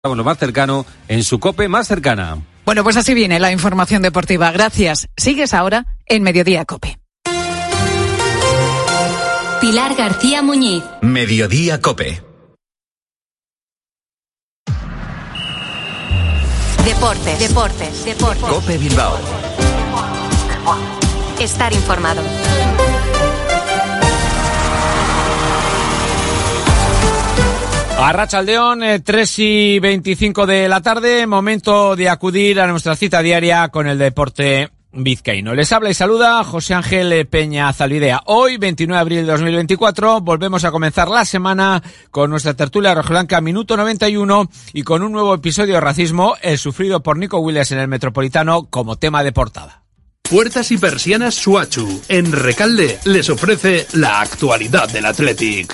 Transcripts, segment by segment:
Lo más cercano en su COPE más cercana. Bueno, pues así viene la información deportiva. Gracias. Sigues ahora en Mediodía COPE. Pilar García Muñiz. Mediodía COPE. Deportes. COPE Bilbao. Estar informado. Arratsaldeon, 3:25 de la tarde, momento de acudir a nuestra cita diaria con el deporte vizcaíno. Les habla y saluda José Ángel Peña Zalvidea. Hoy, 29 de abril de 2024, volvemos a comenzar la semana con nuestra tertulia rojiblanca minuto 91 y con un nuevo episodio de racismo, el sufrido por Nico Williams en el Metropolitano, como tema de portada. Puertas y persianas Suachu, en Recalde, les ofrece la actualidad del Athletic.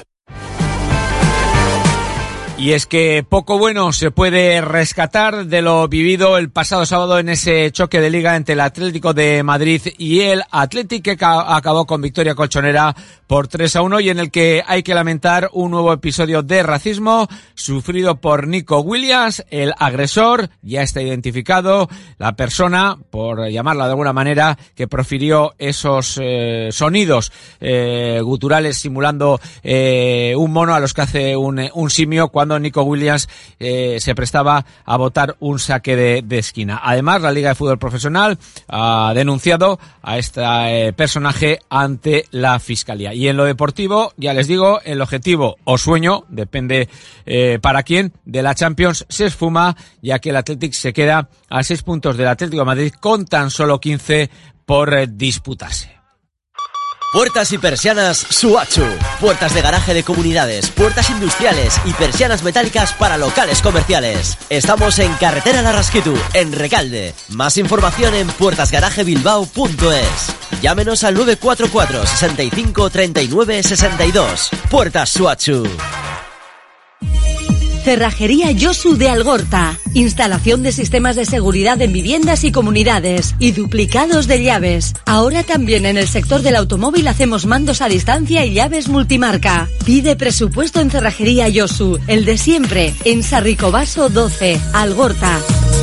Y es que poco bueno se puede rescatar de lo vivido el pasado sábado en ese choque de liga entre el Atlético de Madrid y el Athletic, que acabó con victoria colchonera por 3-1 y en el que hay que lamentar un nuevo episodio de racismo sufrido por Nico Williams. El agresor ya está identificado, la persona, por llamarla de alguna manera, que profirió esos sonidos guturales simulando un mono a los que hace un simio cuando Nico Williams se prestaba a botar un saque de esquina. Además, la Liga de Fútbol Profesional ha denunciado a este personaje ante la Fiscalía. Y en lo deportivo, ya les digo, el objetivo o sueño, depende para quién, de la Champions se esfuma, ya que el Athletic se queda a 6 puntos del Atlético de Madrid con tan solo 15 por disputarse. Puertas y persianas Suachu. Puertas de garaje de comunidades, puertas industriales y persianas metálicas para locales comerciales. Estamos en Carretera Larrasquitu, en Recalde. Más información en puertasgarajebilbao.es. Llámenos al 944 65 39 62. Puertas Suachu. Cerrajería Yosu de Algorta. Instalación de sistemas de seguridad en viviendas y comunidades y duplicados de llaves. Ahora también en el sector del automóvil hacemos mandos a distancia y llaves multimarca. Pide presupuesto en Cerrajería Yosu, el de siempre, en Sarricobaso 12, Algorta.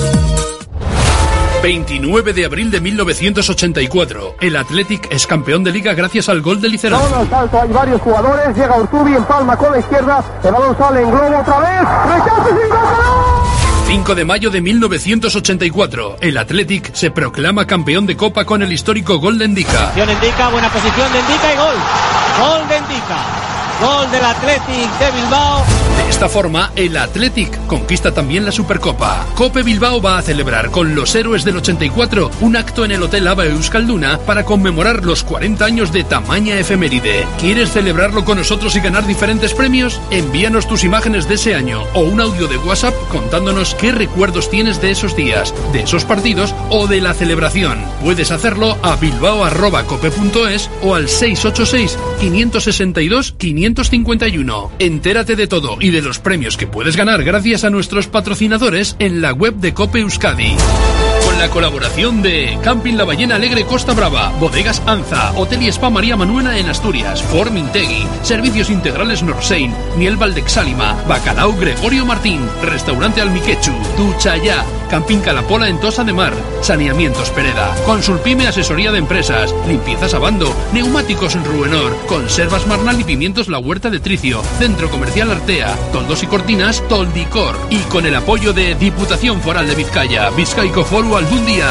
29 de abril de 1984. El Athletic es campeón de liga gracias al gol de Liceranzo. Balón al salto, hay varios jugadores. Llega Urtubi en palma con la izquierda. El balón sale en globo otra vez. ¡Rechace sin gol! 5 de mayo de 1984. El Athletic se proclama campeón de Copa con el histórico gol de Ndika. Buena posición de Ndika y gol. Gol de Ndika. Gol del Athletic de Bilbao. De esta forma, el Athletic conquista también la Supercopa. Cope Bilbao va a celebrar con los héroes del 84 un acto en el Hotel Aba Euskalduna para conmemorar los 40 años de tamaña efeméride. ¿Quieres celebrarlo con nosotros y ganar diferentes premios? Envíanos tus imágenes de ese año o un audio de WhatsApp contándonos qué recuerdos tienes de esos días, de esos partidos o de la celebración. Puedes hacerlo a bilbao@cope.es o al 686 562 551. Entérate de todo y de los premios que puedes ganar gracias a nuestros patrocinadores en la web de Cope Euskadi. Con la colaboración de Camping La Ballena Alegre Costa Brava, Bodegas Anza, Hotel y Spa María Manuela en Asturias, Formintegui, Servicios Integrales Norsein, Miel Valdexálima, Bacalao Gregorio Martín, Restaurante Almiquechu, Ducha Ya, Camping Calapola en Tosa de Mar, Saneamientos Pereda, Consulpime Asesoría de Empresas, Limpiezas Abando, Neumáticos en Ruenor, Conservas Marnal y Pimientos La Huerta de Tricio, Centro Comercial Artea, Toldos y Cortinas Toldicor y con el apoyo de Diputación Foral de Vizcaya, Vizcaico Foru Aldundia.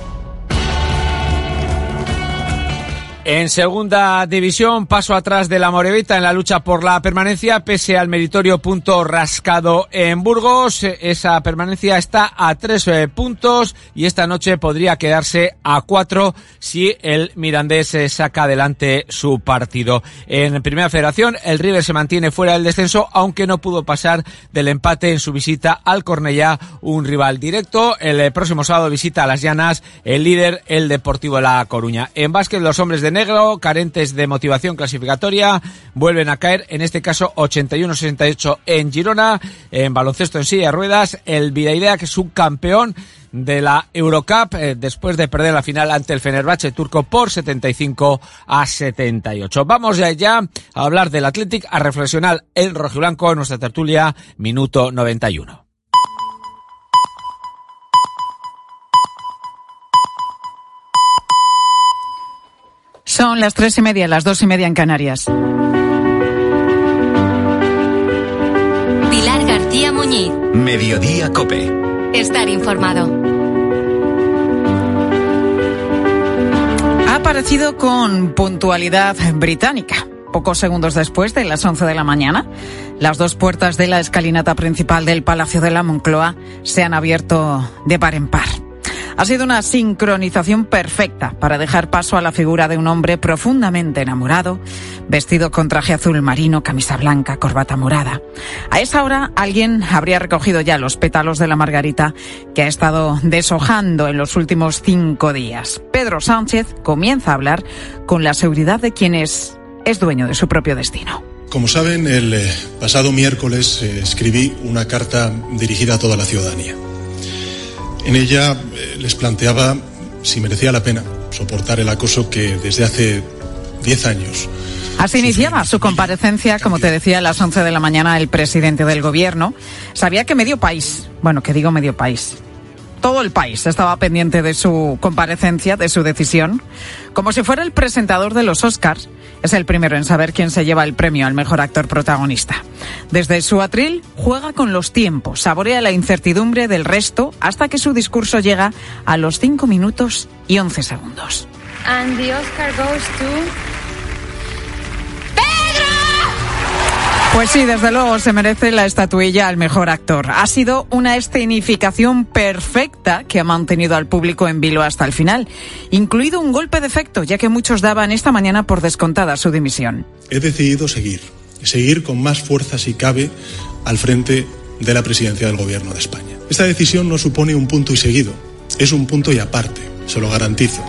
En segunda división, paso atrás de la Morevita en la lucha por la permanencia, pese al meritorio punto rascado en Burgos. Esa permanencia está a 3 puntos y esta noche podría quedarse a 4 si el Mirandés saca adelante su partido. En Primera Federación, el River se mantiene fuera del descenso, aunque no pudo pasar del empate en su visita al Cornellá, un rival directo. El próximo sábado visita a Las Llanas el líder, el Deportivo La Coruña. En básquet, los hombres de negro, carentes de motivación clasificatoria, vuelven a caer, en este caso 81-68 en Girona. En baloncesto en silla de ruedas, el Bidaidea, que es subcampeón de la Eurocup, después de perder la final ante el Fenerbahce turco por 75-78. Vamos ya a hablar del Athletic, a reflexionar el rojiblanco en nuestra tertulia minuto 91. Son las 3:30, las 2:30 en Canarias. Pilar García Muñiz. Mediodía COPE. Estar informado. Ha aparecido con puntualidad británica. Pocos segundos después de las 11 de la mañana, las dos puertas de la escalinata principal del Palacio de la Moncloa se han abierto de par en par. Ha sido una sincronización perfecta para dejar paso a la figura de un hombre profundamente enamorado, vestido con traje azul marino, camisa blanca, corbata morada. A esa hora alguien habría recogido ya los pétalos de la margarita que ha estado deshojando en los últimos 5 días. Pedro Sánchez comienza a hablar con la seguridad de quien es dueño de su propio destino. Como saben, el pasado miércoles escribí una carta dirigida a toda la ciudadanía. En ella les planteaba si merecía la pena soportar el acoso que desde hace 10 años. Así iniciaba su comparecencia, como te decía, a las 11 de la mañana el presidente del gobierno. Sabía que medio país, todo el país estaba pendiente de su comparecencia, de su decisión. Como si fuera el presentador de los Oscars, es el primero en saber quién se lleva el premio al mejor actor protagonista. Desde su atril juega con los tiempos, saborea la incertidumbre del resto hasta que su discurso llega a los 5 minutos y 11 segundos. And the Oscar goes to... Pues sí, desde luego se merece la estatuilla al mejor actor. Ha sido una escenificación perfecta que ha mantenido al público en vilo hasta el final, incluido un golpe de efecto, ya que muchos daban esta mañana por descontada su dimisión. He decidido seguir con más fuerza si cabe al frente de la presidencia del Gobierno de España. Esta decisión no supone un punto y seguido, es un punto y aparte, se lo garantizo.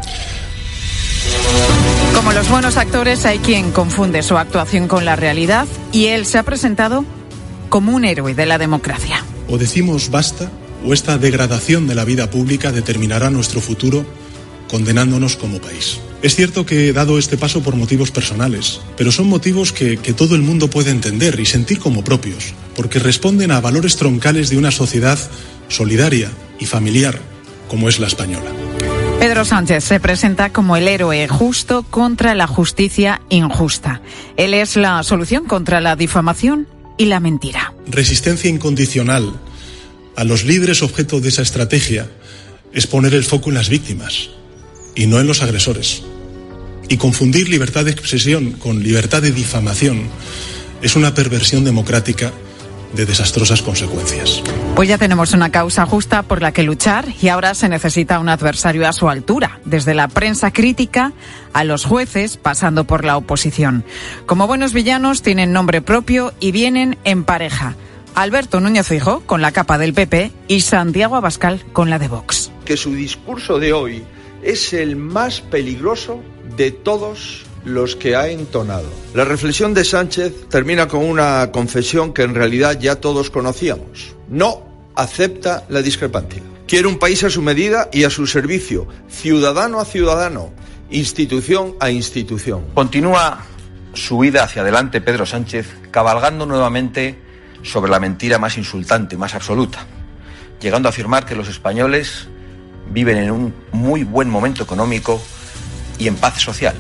Como los buenos actores, hay quien confunde su actuación con la realidad y él se ha presentado como un héroe de la democracia. O decimos basta, o esta degradación de la vida pública determinará nuestro futuro condenándonos como país. Es cierto que he dado este paso por motivos personales, pero son motivos que todo el mundo puede entender y sentir como propios, porque responden a valores troncales de una sociedad solidaria y familiar como es la española. Pedro Sánchez se presenta como el héroe justo contra la justicia injusta. Él es la solución contra la difamación y la mentira. Resistencia incondicional a los líderes objeto de esa estrategia es poner el foco en las víctimas y no en los agresores. Y confundir libertad de expresión con libertad de difamación es una perversión democrática de desastrosas consecuencias. Pues ya tenemos una causa justa por la que luchar y ahora se necesita un adversario a su altura, desde la prensa crítica a los jueces, pasando por la oposición. Como buenos villanos tienen nombre propio y vienen en pareja. Alberto Núñez Feijóo con la capa del PP y Santiago Abascal con la de Vox. Que su discurso de hoy es el más peligroso de todos los que ha entonado. La reflexión de Sánchez termina con una confesión que en realidad ya todos conocíamos. No acepta la discrepancia. Quiere un país a su medida y a su servicio, ciudadano a ciudadano, institución a institución. Continúa su huida hacia adelante Pedro Sánchez, cabalgando nuevamente sobre la mentira más insultante, más absoluta, llegando a afirmar que los españoles viven en un muy buen momento económico y en paz social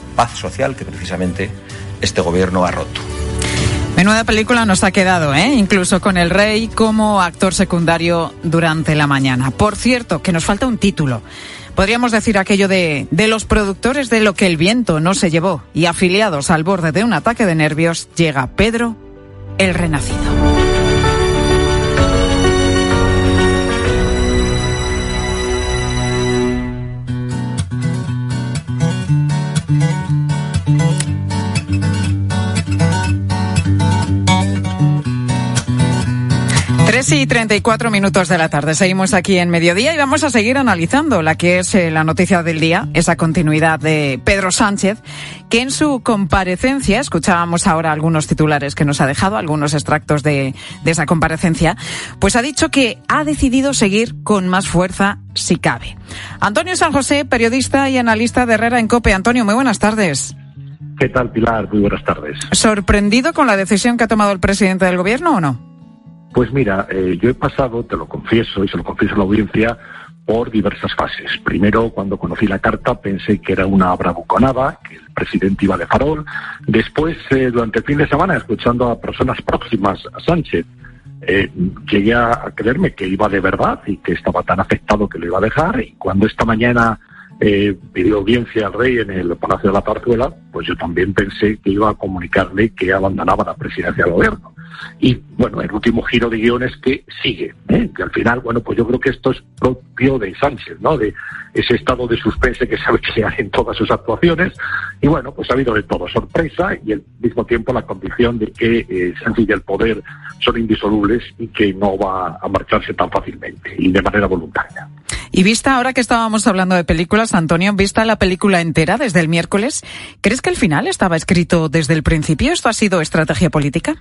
que precisamente este gobierno ha roto. Menuda película nos ha quedado, incluso con el rey como actor secundario durante la mañana. Por cierto, que nos falta un título. Podríamos decir aquello de los productores de Lo que el viento no se llevó y afiliados al borde de un ataque de nervios, llega Pedro el Renacido. Y 34 minutos de la tarde. Seguimos aquí en Mediodía y vamos a seguir analizando la que es la noticia del día, esa continuidad de Pedro Sánchez, que en su comparecencia, escuchábamos ahora algunos titulares que nos ha dejado, algunos extractos de esa comparecencia, pues ha dicho que ha decidido seguir con más fuerza si cabe. Antonio San José, periodista y analista de Herrera en COPE. Antonio, muy buenas tardes. ¿Qué tal, Pilar? Muy buenas tardes. ¿Sorprendido con la decisión que ha tomado el presidente del gobierno o no? Pues mira, yo he pasado, te lo confieso y se lo confieso a la audiencia, por diversas fases. Primero, cuando conocí la carta, pensé que era una bravuconada, que el presidente iba de farol. Después, durante el fin de semana, escuchando a personas próximas a Sánchez, llegué a creerme que iba de verdad y que estaba tan afectado que lo iba a dejar. Y cuando esta mañana pidió audiencia al rey en el Palacio de la Zarzuela, pues yo también pensé que iba a comunicarle que abandonaba la presidencia del gobierno. Y bueno, el último giro de guión es que sigue, que al final, bueno, pues yo creo que esto es propio de Sánchez, ¿no? De ese estado de suspense que sabe crear en todas sus actuaciones. Y bueno, pues ha habido de todo, sorpresa y al mismo tiempo la convicción de que Sánchez y el poder son indisolubles y que no va a marcharse tan fácilmente y de manera voluntaria. Y vista, ahora que estábamos hablando de películas, Antonio, vista la película entera desde el miércoles, ¿crees que el final estaba escrito desde el principio? ¿Esto ha sido estrategia política?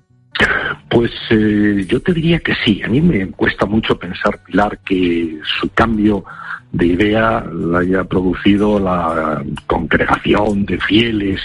Pues yo te diría que sí. A mí me cuesta mucho pensar, Pilar, que su cambio de idea la haya producido la congregación de fieles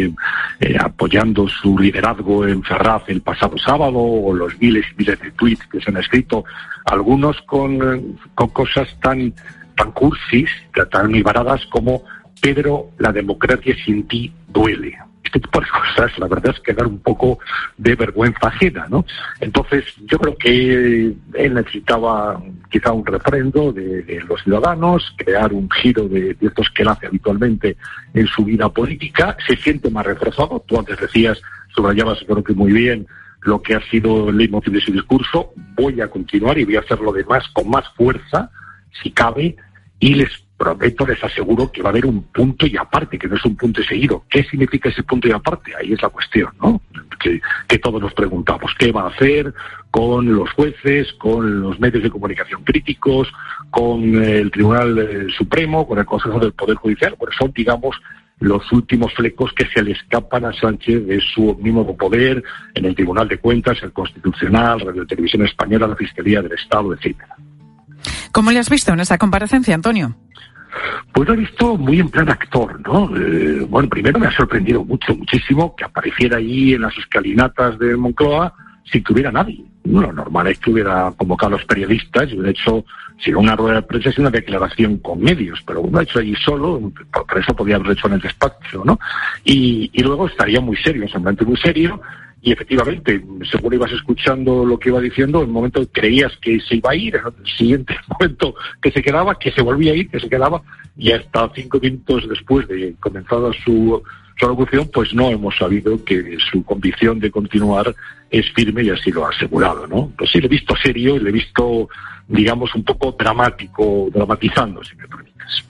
apoyando su liderazgo en Ferraz el pasado sábado, o los miles y miles de tweets que se han escrito, algunos con cosas tan cursis, tan baradas como: Pedro, la democracia sin ti duele. Este tipo de cosas, la verdad es que dan un poco de vergüenza ajena, ¿no? Entonces, yo creo que él necesitaba quizá un refrendo de los ciudadanos, crear un giro de estos que él hace habitualmente en su vida política. Se siente más reforzado. Tú antes decías, subrayabas, creo que muy bien, lo que ha sido el leitmotiv de su discurso. Voy a continuar y voy a hacerlo de más, con más fuerza, si cabe, y les prometo, les aseguro que va a haber un punto y aparte, que no es un punto y seguido. ¿Qué significa ese punto y aparte? Ahí es la cuestión, ¿no? Que todos nos preguntamos. ¿Qué va a hacer con los jueces, con los medios de comunicación críticos, con el Tribunal Supremo, con el Consejo del Poder Judicial? Bueno, son, digamos, los últimos flecos que se le escapan a Sánchez de su omnímodo poder en el Tribunal de Cuentas, el Constitucional, Radio Televisión Española, la Fiscalía del Estado, etcétera. ¿Cómo le has visto en esa comparecencia, Antonio? Pues lo he visto muy en plan actor, ¿no? Bueno, primero me ha sorprendido muchísimo que apareciera ahí en las escalinatas de Moncloa sin que hubiera nadie. Lo normal es que hubiera convocado a los periodistas y hubiera hecho, si no una rueda de prensa, una declaración con medios, pero uno ha hecho allí solo, por eso podía haberlo hecho en el despacho, ¿no? Y luego estaría muy serio, un semblante muy serio. Y efectivamente, según ibas escuchando lo que iba diciendo, en el momento que creías que se iba a ir, en el siguiente momento que se quedaba, que se volvía a ir, que se quedaba, y hasta 5 minutos después de comenzada su locución, pues no hemos sabido que su convicción de continuar es firme y así lo ha asegurado, ¿no? Pues sí, le he visto serio y le he visto, digamos, un poco dramatizando, si me permites.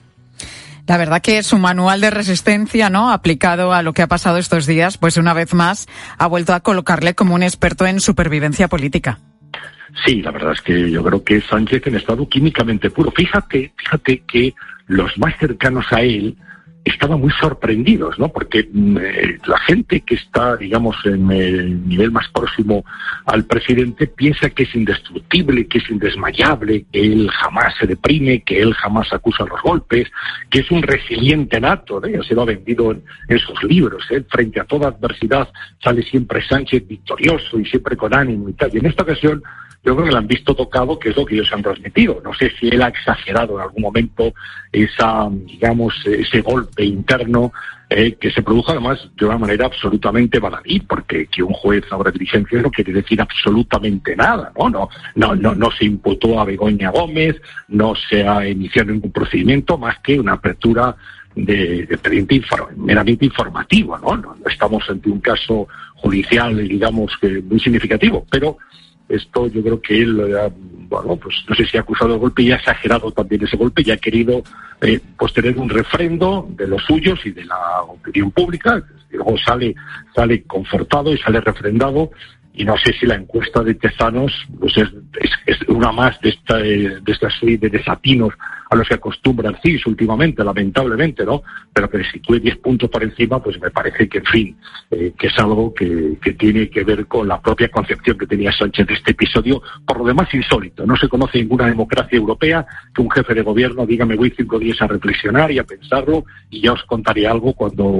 La verdad que su manual de resistencia, ¿no?, aplicado a lo que ha pasado estos días, pues una vez más ha vuelto a colocarle como un experto en supervivencia política. Sí, la verdad es que yo creo que Sánchez en estado químicamente puro. Fíjate que los más cercanos a él estaban muy sorprendidos, ¿no? Porque la gente que está, digamos, en el nivel más próximo al presidente piensa que es indestructible, que es indesmayable, que él jamás se deprime, que él jamás acusa los golpes, que es un resiliente nato, ¿no? Ya se lo ha vendido en sus libros, ¿eh? Frente a toda adversidad sale siempre Sánchez victorioso y siempre con ánimo y tal. Y en esta ocasión yo creo que lo han visto tocado, que es lo que ellos han transmitido. No sé si él ha exagerado en algún momento ese golpe interno que se produjo además de una manera absolutamente baladí, porque que un juez abra diligencias no quiere decir absolutamente nada, no se imputó a Begoña Gómez, no se ha iniciado ningún procedimiento más que una apertura de expediente meramente informativo, ¿no? Estamos ante un caso judicial, digamos, que muy significativo, pero esto yo creo que él, pues no sé si ha acusado el golpe y ha exagerado también ese golpe y ha querido pues tener un refrendo de los suyos y de la opinión pública. Luego sale confortado y sale refrendado, y no sé si la encuesta de Tezanos pues es una más de esta serie de desatinos a los que acostumbra el CIS últimamente, lamentablemente, ¿no? Pero que si tú 10 puntos por encima, pues me parece que, en fin, que es algo que tiene que ver con la propia concepción que tenía Sánchez de este episodio, por lo demás insólito. No se conoce ninguna democracia europea que un jefe de gobierno diga: me voy 5 días a reflexionar y a pensarlo y ya os contaré algo cuando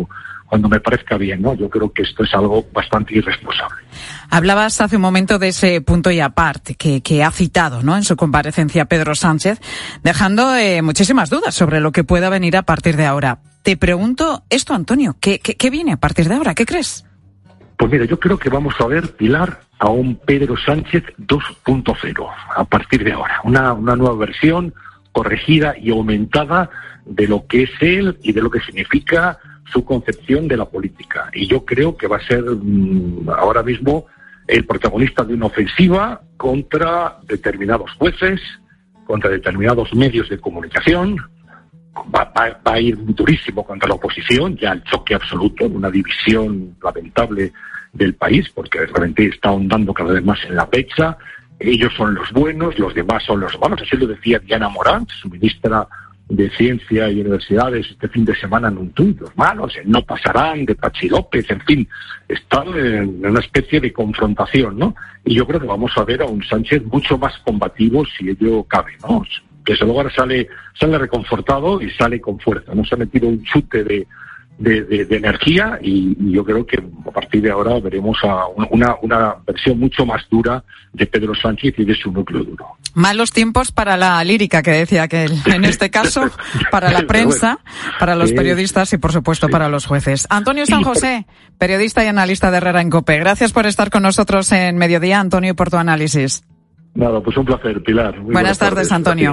me parezca bien, ¿no? Yo creo que esto es algo bastante irresponsable. Hablabas hace un momento de ese punto y aparte que ha citado, ¿no?, en su comparecencia Pedro Sánchez, dejando muchísimas dudas sobre lo que pueda venir a partir de ahora. Te pregunto esto, Antonio, ¿qué viene a partir de ahora? ¿Qué crees? Pues mira, yo creo que vamos a ver, Pilar, a un Pedro Sánchez 2.0 a partir de ahora. Una nueva versión corregida y aumentada de lo que es él y de lo que significa su concepción de la política. Y yo creo que va a ser ahora mismo el protagonista de una ofensiva contra determinados jueces, contra determinados medios de comunicación. Va a ir durísimo contra la oposición, ya el choque absoluto, una división lamentable del país, porque realmente está ahondando cada vez más en la brecha. Ellos son los buenos, los demás son los malos. Así lo decía Diana Morant, su ministra de Ciencia y Universidades, este fin de semana en un tuit. Los malos, no pasarán, de Pachi López, en fin, están en una especie de confrontación, ¿no? Y yo creo que vamos a ver a un Sánchez mucho más combativo, si ello cabe, ¿no? Desde luego ahora sale reconfortado y sale con fuerza, ¿no? Se ha metido un chute de energía y yo creo que a partir de ahora veremos a una versión mucho más dura de Pedro Sánchez y de su núcleo duro. Malos tiempos para la lírica, que decía aquel. En este caso, para la prensa, para los periodistas y, por supuesto, para los jueces. Antonio San José, periodista y analista de Herrera en COPE. Gracias por estar con nosotros en Mediodía, Antonio, y por tu análisis. Nada, pues un placer, Pilar. Muy buenas tardes, Antonio.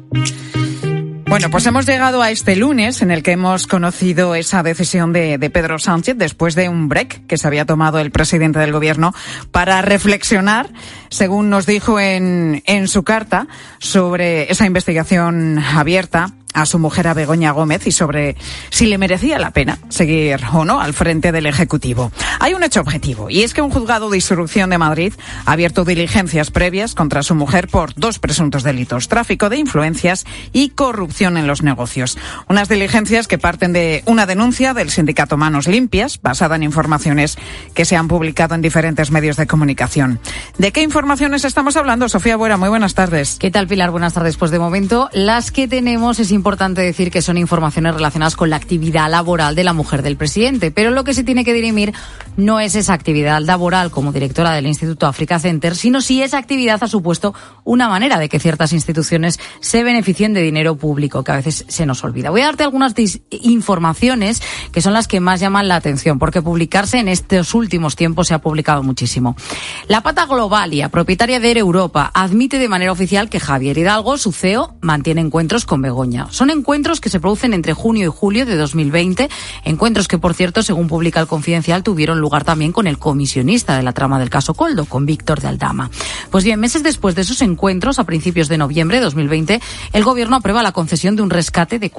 Bueno, pues hemos llegado a este lunes en el que hemos conocido esa decisión de Pedro Sánchez después de un break que se había tomado el presidente del gobierno para reflexionar, según nos dijo en su carta, sobre esa investigación abierta a su mujer, a Begoña Gómez, y sobre si le merecía la pena seguir o no al frente del Ejecutivo. Hay un hecho objetivo, y es que un juzgado de instrucción de Madrid ha abierto diligencias previas contra su mujer por 2 presuntos delitos: tráfico de influencias y corrupción en los negocios. Unas diligencias que parten de una denuncia del sindicato Manos Limpias, basada en informaciones que se han publicado en diferentes medios de comunicación. ¿De qué informaciones estamos hablando? Sofía Buera, muy buenas tardes. ¿Qué tal, Pilar? Buenas tardes. Pues de momento, las que tenemos es importante decir que son informaciones relacionadas con la actividad laboral de la mujer del presidente, pero lo que se tiene que dirimir no es esa actividad laboral como directora del Instituto Africa Center, sino si esa actividad ha supuesto una manera de que ciertas instituciones se beneficien de dinero público, que a veces se nos olvida. Voy a darte algunas informaciones que son las que más llaman la atención, porque publicarse en estos últimos tiempos se ha publicado muchísimo. La pata Globalia, propietaria de Air Europa, admite de manera oficial que Javier Hidalgo, su CEO, mantiene encuentros con Begoña. Son encuentros que se producen entre junio y julio de 2020, encuentros que, por cierto, según publica El Confidencial, tuvieron lugar también con el comisionista de la trama del caso Koldo, con Víctor de Aldama. Pues bien, meses después de esos encuentros, a principios de noviembre de 2020, el gobierno aprueba la concesión de un rescate de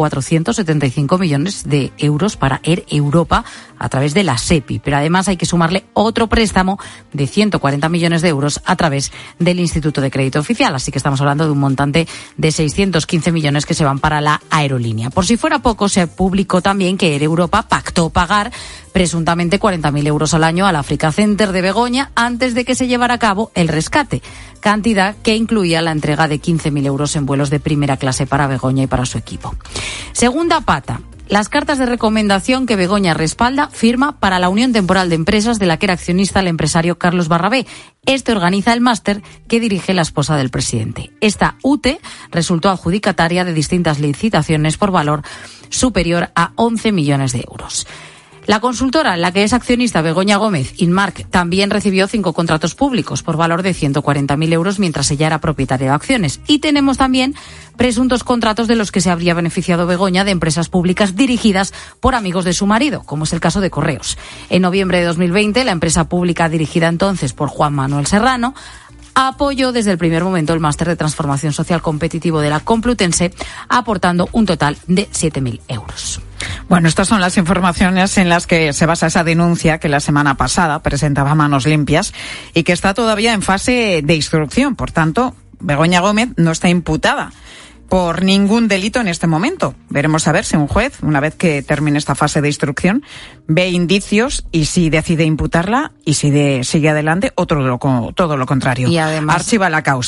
475 millones de euros para Air Europa a través de la SEPI, pero además hay que sumarle otro préstamo de 140 millones de euros a través del Instituto de Crédito Oficial, así que estamos hablando de un montante de 615 millones que se van para la aerolínea. Por si fuera poco, se publicó también que Air Europa pactó pagar presuntamente 40.000 euros al año al Africa Center de Begoña antes de que se llevara a cabo el rescate, cantidad que incluía la entrega de 15.000 euros en vuelos de primera clase para Begoña y para su equipo. Segunda pata. Las cartas de recomendación que Begoña respalda firma para la Unión Temporal de Empresas de la que era accionista el empresario Carlos Barrabé. Este organiza el máster que dirige la esposa del presidente. Esta UTE resultó adjudicataria de distintas licitaciones por valor superior a 11 millones de euros. La consultora en la que es accionista Begoña Gómez, Inmark, también recibió 5 contratos públicos por valor de 140.000 euros mientras ella era propietaria de acciones. Y tenemos también presuntos contratos de los que se habría beneficiado Begoña de empresas públicas dirigidas por amigos de su marido, como es el caso de Correos. En noviembre de 2020, la empresa pública dirigida entonces por Juan Manuel Serrano apoyó desde el primer momento el máster de transformación social competitivo de la Complutense, aportando un total de 7.000 euros. Bueno, estas son las informaciones en las que se basa esa denuncia que la semana pasada presentaba Manos Limpias y que está todavía en fase de instrucción. Por tanto, Begoña Gómez no está imputada por ningún delito en este momento. Veremos a ver si un juez, una vez que termine esta fase de instrucción, ve indicios y si decide imputarla y si sigue adelante o todo lo contrario. Y además, archiva la causa, ¿no?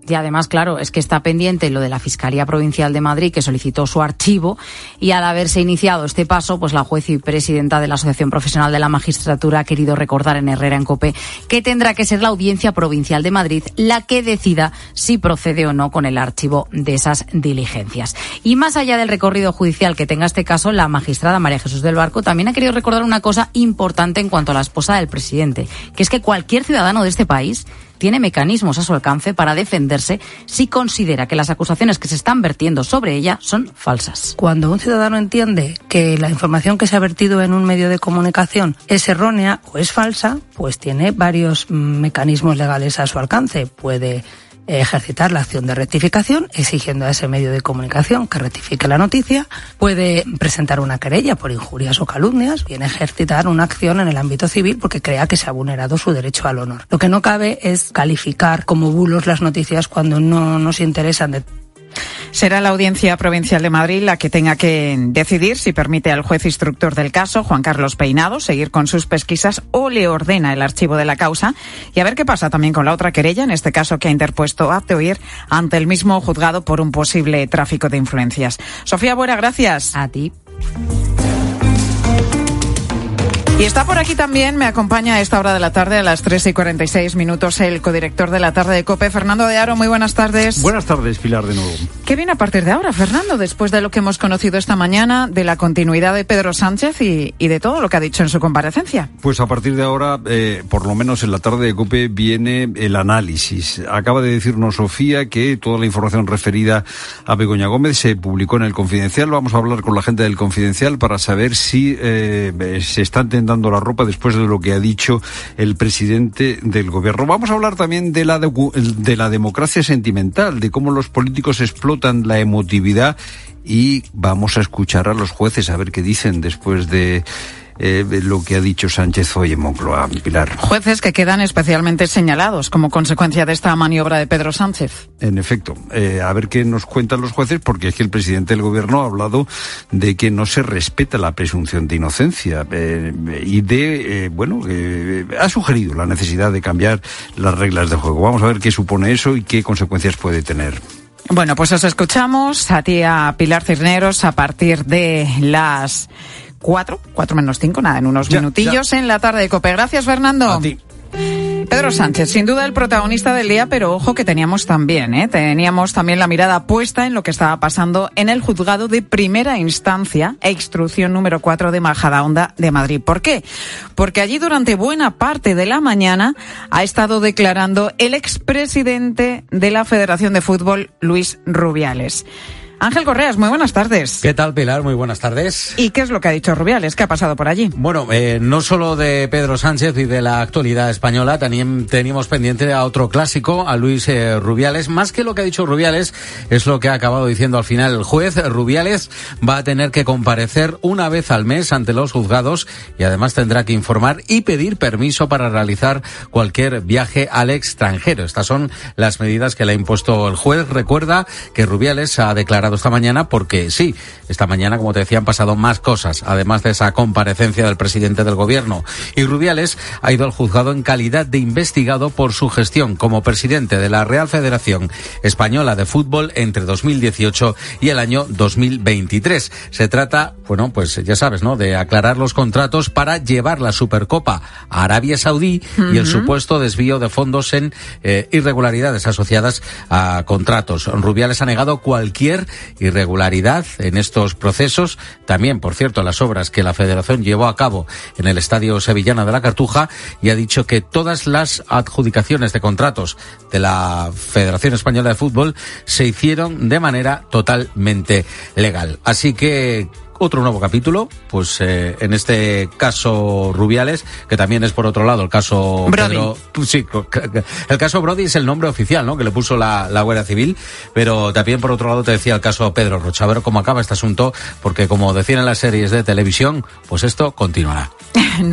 Y además, claro, es que está pendiente lo de la Fiscalía Provincial de Madrid, que solicitó su archivo, y al haberse iniciado este paso, pues la juez y presidenta de la Asociación Profesional de la Magistratura ha querido recordar en Herrera en COPE que tendrá que ser la Audiencia Provincial de Madrid la que decida si procede o no con el archivo de esas diligencias. Y más allá del recorrido judicial que tenga este caso, la magistrada María Jesús del Barco también ha querido recordar una cosa importante en cuanto a la esposa del presidente, que es que cualquier ciudadano de este país tiene mecanismos a su alcance para defenderse si considera que las acusaciones que se están vertiendo sobre ella son falsas. Cuando un ciudadano entiende que la información que se ha vertido en un medio de comunicación es errónea o es falsa, pues tiene varios mecanismos legales a su alcance. Puede ejercitar la acción de rectificación exigiendo a ese medio de comunicación que rectifique la noticia, puede presentar una querella por injurias o calumnias, bien ejercitar una acción en el ámbito civil porque crea que se ha vulnerado su derecho al honor. Lo que no cabe es calificar como bulos las noticias cuando no nos interesan. Será la Audiencia Provincial de Madrid la que tenga que decidir si permite al juez instructor del caso, Juan Carlos Peinado, seguir con sus pesquisas o le ordena el archivo de la causa. Y a ver qué pasa también con la otra querella, en este caso que ha interpuesto Azte ante el mismo juzgado por un posible tráfico de influencias. Sofía Buera, gracias. A ti. Y está por aquí también, me acompaña a esta hora de la tarde, a las 3:46, el codirector de la tarde de COPE, Fernando de Aro. Muy buenas tardes. Buenas tardes, Pilar, de nuevo. ¿Qué viene a partir de ahora, Fernando, después de lo que hemos conocido esta mañana, de la continuidad de Pedro Sánchez y de todo lo que ha dicho en su comparecencia? Pues a partir de ahora, por lo menos en la tarde de COPE, viene el análisis. Acaba de decirnos Sofía que toda la información referida a Begoña Gómez se publicó en El Confidencial. Vamos a hablar con la gente del Confidencial para saber si se están dando la ropa después de lo que ha dicho el presidente del gobierno. Vamos a hablar también de la democracia sentimental, de cómo los políticos explotan la emotividad, y vamos a escuchar a los jueces a ver qué dicen después de lo que ha dicho Sánchez hoy en Moncloa. Pilar. Jueces que quedan especialmente señalados como consecuencia de esta maniobra de Pedro Sánchez. En efecto, a ver qué nos cuentan los jueces, porque es que el presidente del gobierno ha hablado de que no se respeta la presunción de inocencia y ha sugerido la necesidad de cambiar las reglas de juego. Vamos a ver qué supone eso y qué consecuencias puede tener. Bueno, pues os escuchamos a ti, a Pilar Cisneros, a partir de las 4 menos 5, nada, en unos minutillos en la tarde de COPE. Gracias, Fernando. A ti. Pedro Sánchez, sin duda el protagonista del día, pero ojo que teníamos también la mirada puesta en lo que estaba pasando en el juzgado de primera instancia, instrucción número 4 de Majadahonda de Madrid. ¿Por qué? Porque allí durante buena parte de la mañana ha estado declarando el expresidente de la Federación de Fútbol, Luis Rubiales. Ángel Correas, muy buenas tardes. ¿Qué tal, Pilar? Muy buenas tardes. ¿Y qué es lo que ha dicho Rubiales? ¿Qué ha pasado por allí? Bueno, no solo de Pedro Sánchez y de la actualidad española, también teníamos pendiente a otro clásico, a Luis Rubiales. Más que lo que ha dicho Rubiales, es lo que ha acabado diciendo al final el juez. Rubiales va a tener que comparecer una vez al mes ante los juzgados y además tendrá que informar y pedir permiso para realizar cualquier viaje al extranjero. Estas son las medidas que le ha impuesto el juez. Recuerda que Rubiales ha declarado esta mañana porque sí, esta mañana, como te decía, han pasado más cosas, además de esa comparecencia del presidente del gobierno. Y Rubiales ha ido al juzgado en calidad de investigado por su gestión como presidente de la Real Federación Española de Fútbol entre 2018 y el año 2023. Se trata, bueno, pues ya sabes, ¿no?, de aclarar los contratos para llevar la Supercopa a Arabia Saudí y el supuesto desvío de fondos en irregularidades asociadas a contratos. Rubiales ha negado cualquier irregularidad en estos procesos. También, por cierto, las obras que la Federación llevó a cabo en el Estadio Sevillana de la Cartuja, y ha dicho que todas las adjudicaciones de contratos de la Federación Española de Fútbol se hicieron de manera totalmente legal. Así que otro nuevo capítulo, pues en este caso Rubiales, que también es por otro lado el caso Brody. Pedro, sí, el caso Brody es el nombre oficial, ¿no?, que le puso la Guardia Civil, pero también por otro lado te decía el caso Pedro Rocha. A ver cómo acaba este asunto, porque como decían en las series de televisión, pues esto continuará. No hay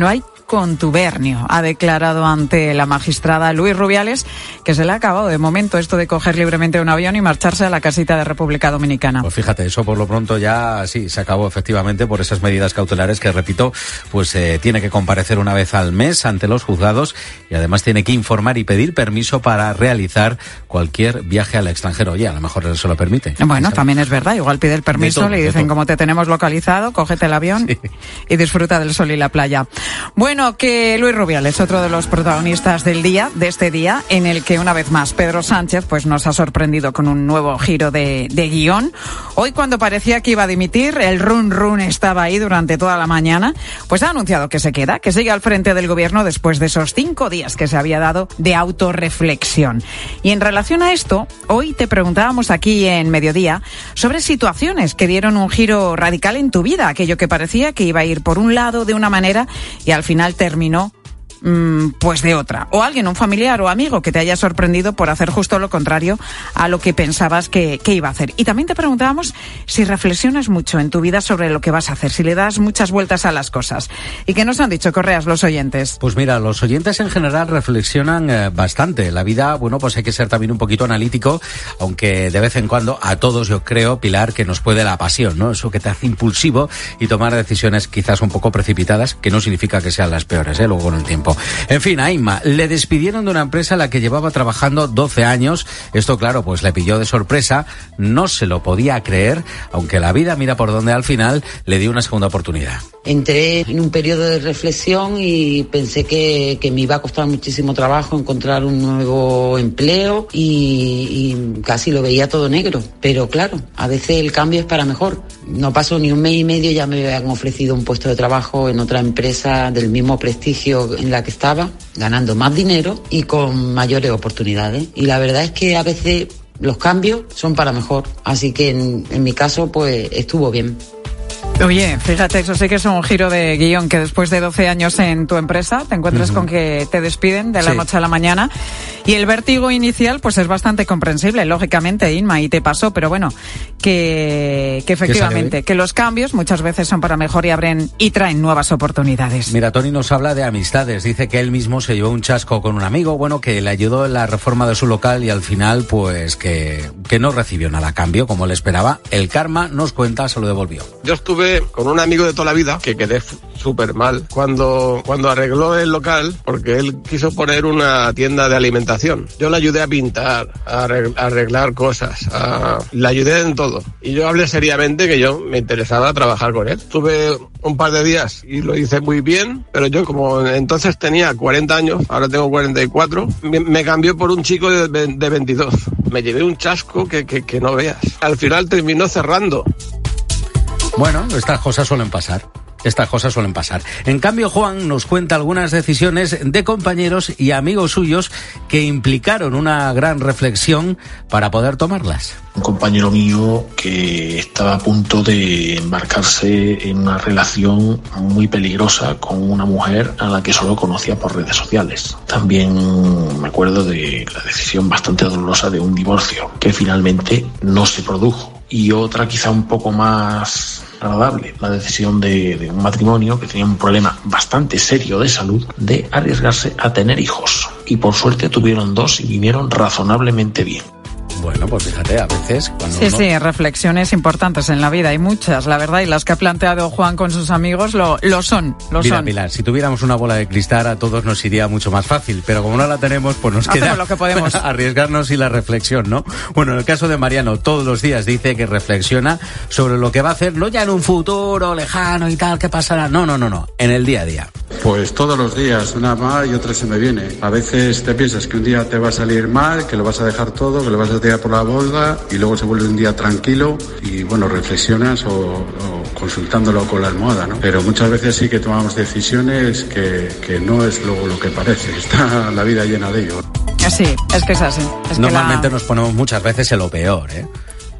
contubernio. Ha declarado ante la magistrada Luis Rubiales que se le ha acabado de momento esto de coger libremente un avión y marcharse a la casita de República Dominicana. Pues fíjate, eso por lo pronto ya sí se acabó efectivamente por esas medidas cautelares que, repito, pues tiene que comparecer una vez al mes ante los juzgados y además tiene que informar y pedir permiso para realizar cualquier viaje al extranjero. Oye, a lo mejor se lo permite. Bueno, también es verdad, igual pide el permiso, le dicen como te tenemos localizado, cógete el avión y disfruta del sol y la playa. Bueno, que Luis Rubiales, otro de los protagonistas del día, de este día, en el que una vez más Pedro Sánchez pues nos ha sorprendido con un nuevo giro de guión. Hoy, cuando parecía que iba a dimitir, el run estaba ahí durante toda la mañana, pues ha anunciado que se queda, que sigue al frente del gobierno después de esos 5 días que se había dado de autorreflexión. Y en relación a esto, hoy te preguntábamos aquí en Mediodía sobre situaciones que dieron un giro radical en tu vida, aquello que parecía que iba a ir por un lado de una manera y al final terminó pues de otra. O alguien, un familiar o amigo que te haya sorprendido por hacer justo lo contrario a lo que pensabas que iba a hacer. Y también te preguntábamos si reflexionas mucho en tu vida sobre lo que vas a hacer, si le das muchas vueltas a las cosas. ¿Y qué nos han dicho, Correas, los oyentes? Pues mira, los oyentes en general reflexionan bastante. La vida, bueno, pues hay que ser también un poquito analítico, aunque de vez en cuando a todos, yo creo, Pilar, que nos puede la pasión, ¿no? Eso que te hace impulsivo y tomar decisiones quizás un poco precipitadas, que no significa que sean las peores, luego con el tiempo. En fin, a Inma le despidieron de una empresa en la que llevaba trabajando 12 años. Esto, claro, pues le pilló de sorpresa. No se lo podía creer, aunque la vida, mira por dónde, al final le dio una segunda oportunidad. Entré en un periodo de reflexión y pensé que me iba a costar muchísimo trabajo encontrar un nuevo empleo y casi lo veía todo negro. Pero claro, a veces el cambio es para mejor. No pasó ni un mes y medio, ya me habían ofrecido un puesto de trabajo en otra empresa del mismo prestigio en la que estaba, ganando más dinero y con mayores oportunidades. Y la verdad es que a veces los cambios son para mejor. Así que en mi caso, pues estuvo bien. Oye, fíjate, eso sí que es un giro de guión, que después de 12 años en tu empresa te encuentres con que te despiden de la noche a la mañana y el vértigo inicial pues es bastante comprensible, lógicamente, Inma, y te pasó, pero bueno, que efectivamente, que los cambios muchas veces son para mejor y abren y traen nuevas oportunidades. Mira, Tony nos habla de amistades, dice que él mismo se llevó un chasco con un amigo, bueno, que le ayudó en la reforma de su local y al final pues que no recibió nada a cambio como él esperaba. El karma, nos cuenta, se lo devolvió. Yo estuve con un amigo de toda la vida que quedé súper mal cuando arregló el local, porque él quiso poner una tienda de alimentación. Yo le ayudé a pintar, a arreglar cosas, le ayudé en todo. Y yo hablé seriamente que yo me interesaba trabajar con él. Tuve un par de días y lo hice muy bien, pero yo como entonces tenía 40 años, ahora tengo 44, me cambió por un chico de 22. Me llevé un chasco que no veas. Al final terminó cerrando. Bueno, estas cosas suelen pasar. En cambio, Juan nos cuenta algunas decisiones de compañeros y amigos suyos que implicaron una gran reflexión para poder tomarlas. Un compañero mío que estaba a punto de embarcarse en una relación muy peligrosa con una mujer a la que solo conocía por redes sociales. También me acuerdo de la decisión bastante dolorosa de un divorcio que finalmente no se produjo. Y otra quizá un poco más agradable, la decisión de un matrimonio que tenía un problema bastante serio de salud, de arriesgarse a tener hijos. Y por suerte tuvieron 2 y vinieron razonablemente bien. Bueno, pues fíjate, a veces cuando Sí, reflexiones importantes en la vida, hay muchas, la verdad, y las que ha planteado Juan con sus amigos lo son. Mira, Pilar, si tuviéramos una bola de cristal a todos nos iría mucho más fácil, pero como no la tenemos, pues nos queda lo que podemos. Arriesgarnos y la reflexión, ¿no? Bueno, en el caso de Mariano, todos los días dice que reflexiona sobre lo que va a hacer, no ya en un futuro lejano y tal, ¿qué pasará? No, en el día a día. Pues todos los días, una mal y otra se me viene. A veces te piensas que un día te va a salir mal, que lo vas a dejar todo, que lo vas a tirar por la borda y luego se vuelve un día tranquilo y bueno, reflexionas o consultándolo con la almohada, ¿no? Pero muchas veces sí que tomamos decisiones que no es luego lo que parece, está la vida llena de ello. Sí, es que es así. Normalmente nos ponemos muchas veces en lo peor, ¿eh?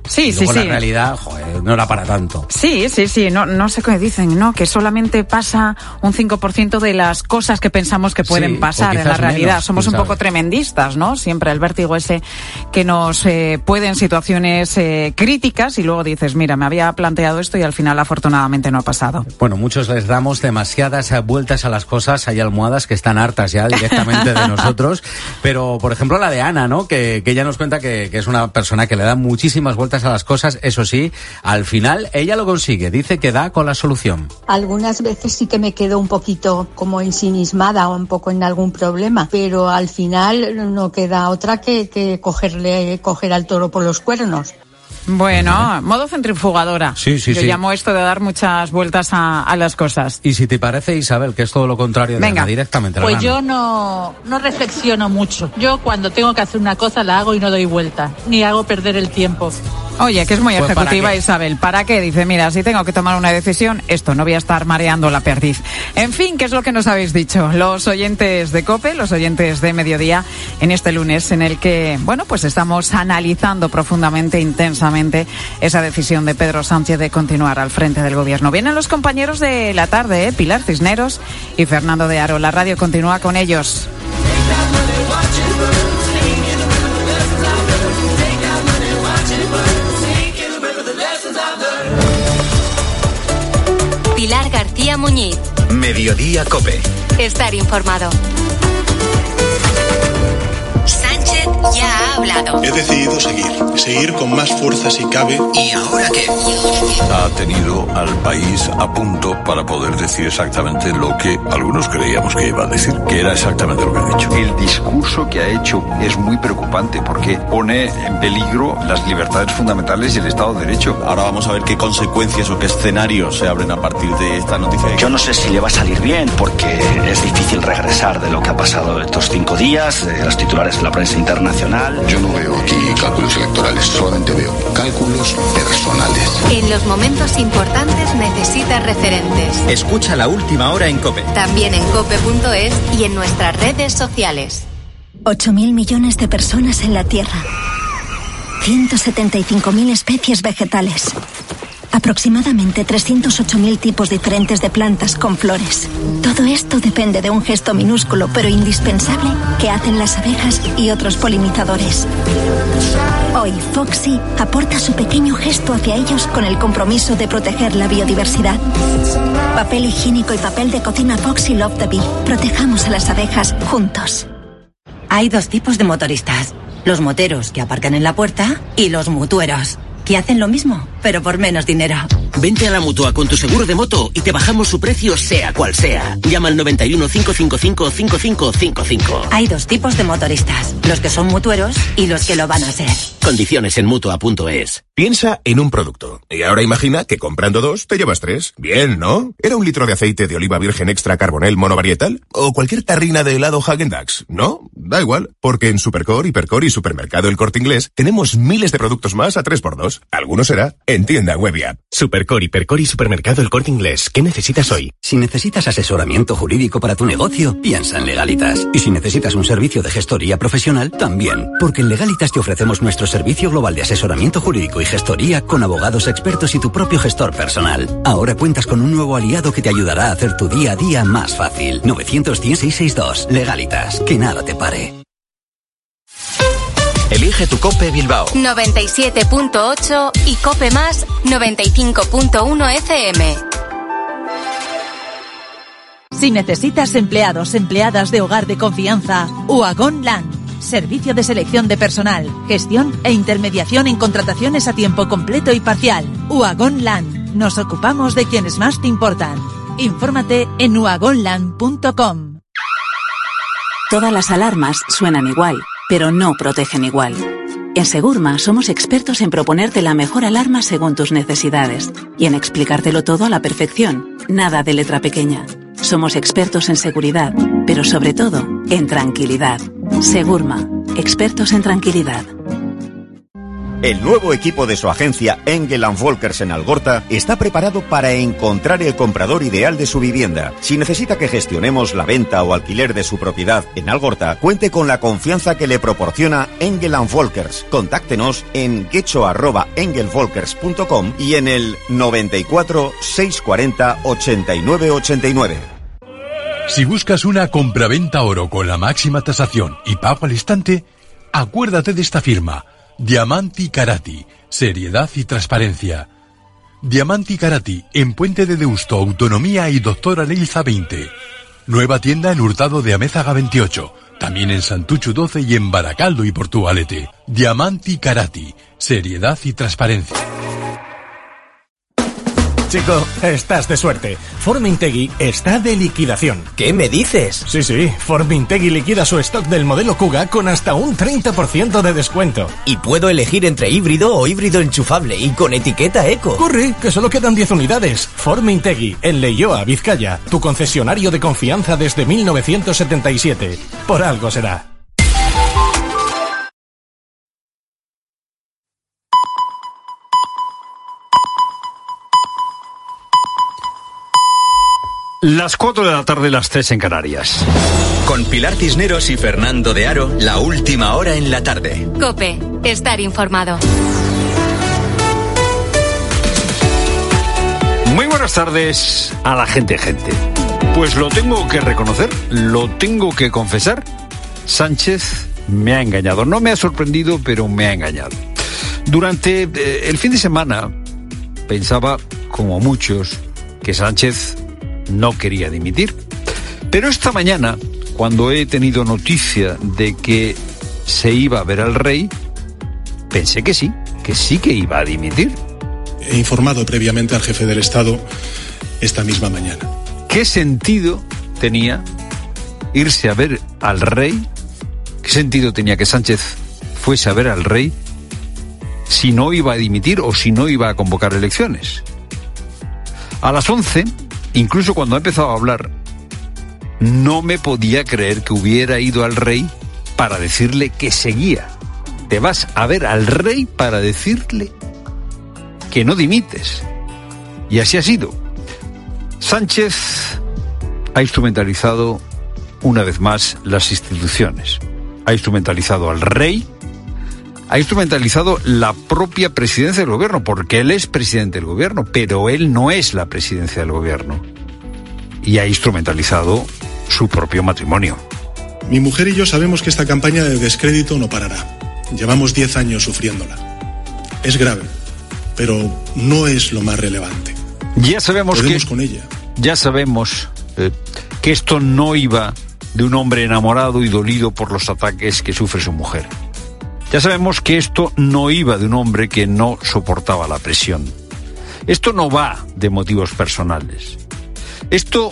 Sí, y luego sí, la sí. realidad, joder, no era para tanto. Sí. No sé qué dicen, ¿no? Que solamente pasa un 5% de las cosas que pensamos que pueden pasar en la realidad. Menos, somos un poco tremendistas, ¿no? Siempre el vértigo ese que nos puede en situaciones críticas y luego dices, mira, me había planteado esto y al final afortunadamente no ha pasado. Bueno, muchos les damos demasiadas vueltas a las cosas. Hay almohadas que están hartas ya directamente de nosotros. Pero, por ejemplo, la de Ana, ¿no? Que ella nos cuenta que es una persona que le da muchísimas vueltas a las cosas. Eso sí, al final ella lo consigue. Dice que da con la solución. Algunas veces sí que me quedo un poquito como ensimismada o un poco en algún problema, pero al final no queda otra que coger al toro por los cuernos. Bueno, modo centrifugadora. Sí. Yo llamo esto de dar muchas vueltas a las cosas. Y si te parece, Isabel, que es todo lo contrario de Ana, directamente. Pues yo no reflexiono mucho. Yo cuando tengo que hacer una cosa la hago y no doy vuelta, ni hago perder el tiempo. Oye, que es muy Pues, ejecutiva, ¿para qué? Isabel. ¿Para qué? Dice, mira, si tengo que tomar una decisión, esto, no voy a estar mareando la perdiz. En fin, ¿qué es lo que nos habéis dicho? Los oyentes de COPE, los oyentes de Mediodía, en este lunes en el que, bueno, pues estamos analizando profundamente, intensamente, esa decisión de Pedro Sánchez de continuar al frente del gobierno. Vienen los compañeros de la tarde, Pilar Cisneros y Fernando de Aro. La radio continúa con ellos. Pilar García Muñiz. Mediodía COPE. Estar informado. Sánchez ya ha hablado. He decidido seguir con más fuerza si cabe. ¿Y ahora qué? Ha tenido al país a punto para poder decir exactamente lo que algunos creíamos que iba a decir, que era exactamente lo que ha dicho. El discurso que ha hecho es muy preocupante porque pone en peligro las libertades fundamentales y el Estado de Derecho. Ahora vamos a ver qué consecuencias o qué escenarios se abren a partir de esta noticia. Yo no sé si le va a salir bien porque es difícil regresar de lo que ha pasado estos 5 días, los titulares de la prensa internacional. Yo no veo aquí cálculos electorales, solamente veo cálculos personales. En los momentos importantes necesitas referentes. Escucha La Última Hora en COPE. También en cope.es y en nuestras redes sociales. 8.000 millones de personas en la Tierra. 175.000 especies vegetales. Aproximadamente 308.000 tipos diferentes de plantas con flores. Todo esto depende de un gesto minúsculo pero indispensable que hacen las abejas y otros polinizadores. Hoy Foxy aporta su pequeño gesto hacia ellos con el compromiso de proteger la biodiversidad. Papel higiénico y papel de cocina Foxy Love the Bee. Protejamos a las abejas juntos. Hay 2 tipos de motoristas. Los moteros que aparcan en la puerta y los mutueros, que hacen lo mismo, pero por menos dinero. Vente a la Mutua con tu seguro de moto y te bajamos su precio sea cual sea. Llama al 91 555 5555. Hay 2 tipos de motoristas, los que son mutueros y los que lo van a ser. Condiciones en Mutua.es. Piensa en un producto. Y ahora imagina que comprando 2 te llevas 3. Bien, ¿no? ¿Era 1 litro de aceite de oliva virgen extra carbonel monovarietal? ¿O cualquier tarrina de helado Häagen-Dazs? ¿No? Da igual, porque en Supercore, Hipercore y Supermercado El Corte Inglés tenemos miles de productos más a 3x2. Alguno será en tienda web y app. Supercore, Hipercore y Supermercado El Corte Inglés. ¿Qué necesitas hoy? Si necesitas asesoramiento jurídico para tu negocio, piensa en Legalitas. Y si necesitas un servicio de gestoría profesional, también. Porque en Legalitas te ofrecemos nuestro servicio global de asesoramiento jurídico y gestoría con abogados expertos y tu propio gestor personal. Ahora cuentas con un nuevo aliado que te ayudará a hacer tu día a día más fácil. 910-662. Legalitas. Que nada te pare. Elige tu COPE Bilbao. 97.8 y COPE más 95.1 FM. Si necesitas empleadas de hogar de confianza, Uagon Land. Servicio de selección de personal, gestión e intermediación en contrataciones a tiempo completo y parcial. Uagon Land. Nos ocupamos de quienes más te importan. Infórmate en uagonland.com. Todas las alarmas suenan igual, pero no protegen igual. En Segurma somos expertos en proponerte la mejor alarma según tus necesidades y en explicártelo todo a la perfección. Nada de letra pequeña. Somos expertos en seguridad, pero sobre todo en tranquilidad. Segurma, expertos en tranquilidad. El nuevo equipo de su agencia Engel & Volkers en Algorta está preparado para encontrar el comprador ideal de su vivienda. Si necesita que gestionemos la venta o alquiler de su propiedad en Algorta, cuente con la confianza que le proporciona Engel & Volkers. Contáctenos en getxo@engelvolkers.com y en el 94 640 89 89. Si buscas una compraventa oro con la máxima tasación y pago al instante, acuérdate de esta firma, Diamanti Carati, seriedad y transparencia. Diamanti Carati, en Puente de Deusto, Autonomía y Doctora Leilza 20. Nueva tienda en Hurtado de Amézaga 28, también en Santuchu 12 y en Baracaldo y Portugalete. Diamanti Carati, seriedad y transparencia. Chico, estás de suerte. Formintegui está de liquidación. ¿Qué me dices? Sí, Formintegui liquida su stock del modelo Kuga con hasta un 30% de descuento. Y puedo elegir entre híbrido o híbrido enchufable y con etiqueta eco. ¡Corre, que solo quedan 10 unidades! Formintegui, en Leioa, Vizcaya, tu concesionario de confianza desde 1977. Por algo será. Las 4 de la tarde, las 3 en Canarias. Con Pilar Cisneros y Fernando de Aro, la última hora en la tarde. COPE, estar informado. Muy buenas tardes a la gente. Pues lo tengo que reconocer, lo tengo que confesar. Sánchez me ha engañado. No me ha sorprendido, pero me ha engañado. Durante el fin de semana pensaba, como muchos, que Sánchez no quería dimitir. Pero esta mañana, cuando he tenido noticia de que se iba a ver al rey, pensé que sí que iba a dimitir. He informado previamente al jefe del Estado esta misma mañana. ¿Qué sentido tenía irse a ver al rey? ¿Qué sentido tenía que Sánchez fuese a ver al rey si no iba a dimitir o si no iba a convocar elecciones? A las 11, incluso cuando ha empezado a hablar, no me podía creer que hubiera ido al rey para decirle que seguía. Te vas a ver al rey para decirle que no dimites. Y así ha sido. Sánchez ha instrumentalizado una vez más las instituciones. Ha instrumentalizado al rey, ha instrumentalizado la propia presidencia del gobierno, porque él es presidente del gobierno, pero él no es la presidencia del gobierno. Y ha instrumentalizado su propio matrimonio. Mi mujer y yo sabemos que esta campaña de descrédito no parará. Llevamos 10 años sufriéndola. Es grave, pero no es lo más relevante. Ya sabemos Podemos con ella. Ya sabemos que esto no iba de un hombre enamorado y dolido por los ataques que sufre su mujer. Ya sabemos que esto no iba de un hombre que no soportaba la presión. Esto no va de motivos personales. Esto